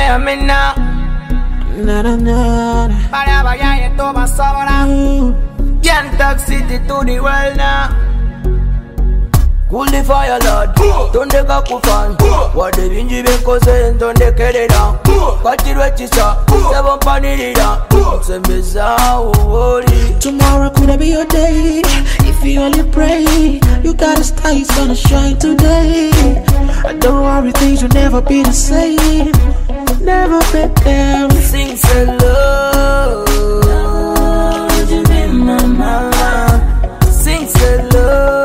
hear me now. Na na na. Baya baya yeto masabara. Can't city to the world now. Cool the fire, Lord. Don't take a kufan. What the bingy been causing, don't take it down. Cut it with you, sir. Seven panini down. Send me some. Tomorrow could be your day. If you only pray, you gotta start, it's gonna shine today. Don't worry, things will never be the same. Never be there. Sing so low. Would you be my mama? Sing so low.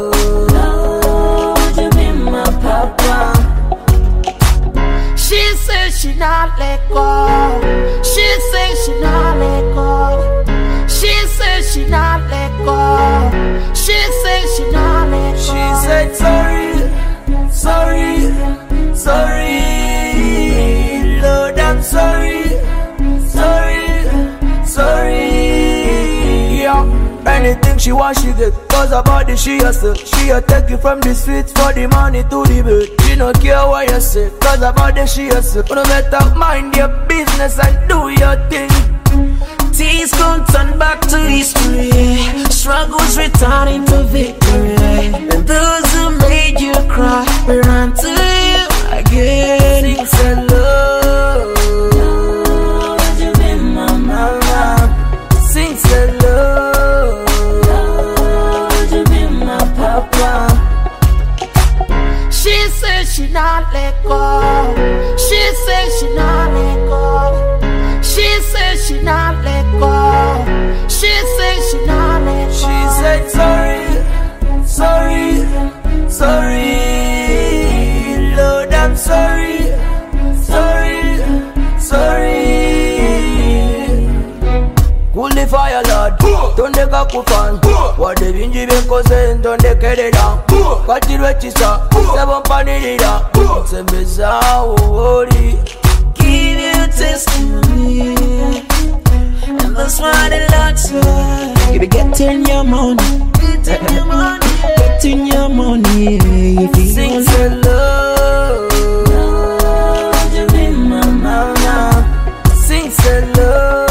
She says she not let go. She says she not let go. She says she not let go. She says she not let go. She said sorry, sorry, sorry. Lord, I'm sorry, sorry, sorry. Yeah. Anything she want, she get. Cause her body, she hustle. She'll take you from the streets for the money to the bed. She don't care what you say. Cause her body, she hustle. No matter, mind your business and do your thing. Tears gon' turn back to history. Struggles returning to victory. And those who made you cry will run to you again. Sing so low. Would you be my mama? Sing so low. She says she not let go. She says she not let go. She says she not let go. She says she not let go. She said sorry, sorry, sorry. Lord, I'm sorry, sorry, sorry. Cool the fire, Lord. Don't take a kufan. What the bingy been causing, don't take it down. Cut it with you, sir. Seven panini down. Send me some. Give you testimony. And that's why the Lord said, you be getting your money. Getting your money. Getting your money. If you sing so low. Would you be my mama? Sing so low.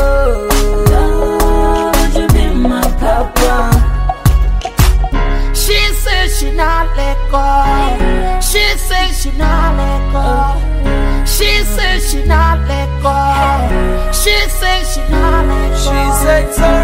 She not let go. She says she not let go. She says she not let go. She says she not let go. She said sorry.